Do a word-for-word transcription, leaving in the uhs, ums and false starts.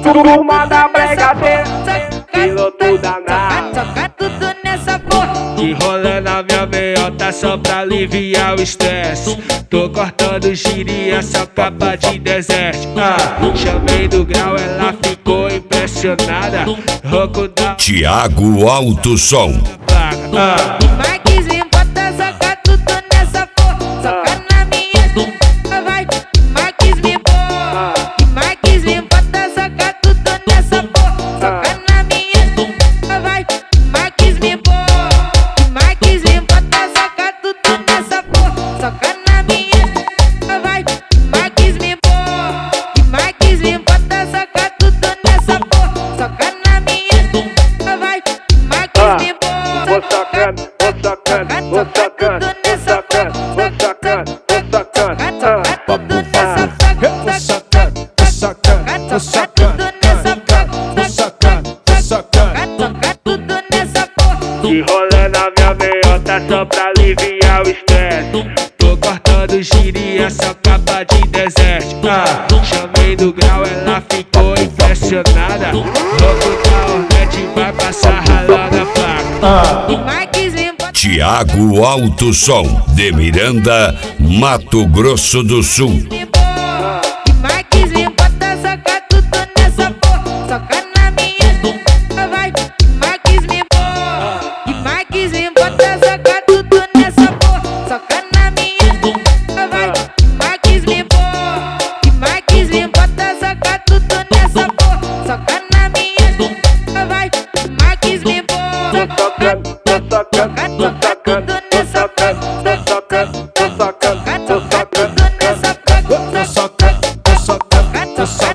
Turma da bregadeira, piloto danado. Soca tudo nessa porra. Que rola na minha meiota só pra aliviar o estresse. Tô cortando giria, só capa de deserto. Ah, chamei do grau, ela ficou impressionada. Roco da Thiago Alto Som. placa. Ah. Marquezinho, bota soca tudo nessa porra. Soca na minha bunda, vai. Marquezinho, porra. Marquezinho, bota soca tudo nessa porra. Soca na minha bunda, vai. Marquezinho, porra. Marquezinho, bota soca tudo nessa porra. Soca na minha bunda, vai. Marquezinho, porra. Marquezinho, bota soca tudo nessa porra. Soca na minha bunda, vai. Marquezinho, porra. Vou sacando, vou sacando, vou sacando, vou sacando, vou sacando, vou sacando. Tudo nessa Vou sacando, vou sacando, vou sacando, vou sacando, vou sacando. tudo nessa porra. Que rola na minha meiota só pra aliviar o estresse. Tô cortando giria, só capa de deserto. Ah, chamei do grau, ela ficou impressionada. Louco da Hornet vai passar ralando a placa. Marquezinho, Thiago Alto Som, de Miranda, Mato Grosso do Sul. porra. Marquezinho, bota soca tudo nessa porra. Soca na minha bunda, vai. Marquezinho, porra. Marquezinho, bota soca tudo nessa porra. Soca na minha bunda, vai. Marquezinho, porra. Marquezinho, bota soca tudo nessa porra. Soca na minha bunda, vai. Marquezinho, porra. Tô sacando, tô sacando, tô sacando, tô sacando, tô sacando, tô sacando, tô sacando. Vou sacando, vou sacando, vou sacando.